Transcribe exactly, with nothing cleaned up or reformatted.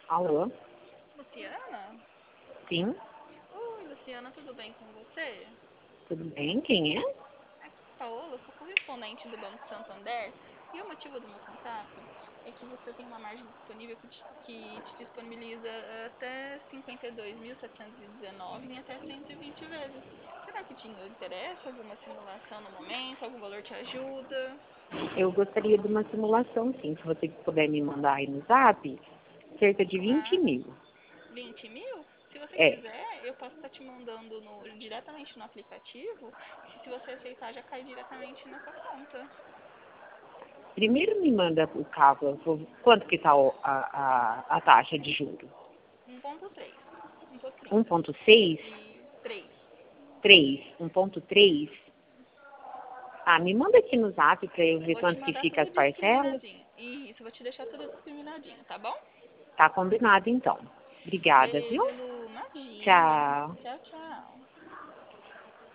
Alô? Luciana? Sim? Oi, Luciana, tudo bem com você? Tudo bem? Quem é? Aqui é Paola, sou correspondente do Banco Santander e o motivo do meu contato é que você tem uma margem disponível que te, que te disponibiliza até cinquenta e dois mil setecentos e dezenove em até cento e vinte vezes. Será que te interessa alguma simulação no momento? Algum valor te ajuda? Eu gostaria de uma simulação, sim. Se você puder me mandar aí no zap, cerca de vinte Ah, mil. vinte mil? Se você É. quiser, eu posso estar te mandando no- diretamente no aplicativo. E se você aceitar, já cai diretamente na sua conta. Primeiro me manda o cálculo, quanto que está a, a, a taxa de juros? um ponto três. um ponto trinta. um ponto seis? E três. três? um ponto três? Ah, me manda aqui no zap para eu Eu ver vou te quanto que mandar fica tudo as parcelas. discriminadinho. Isso, vou te deixar tudo discriminadinho, tá bom? Tá combinado, então. Obrigada, viu? Beijo, Lu. Imagina. Tchau. Tchau, tchau.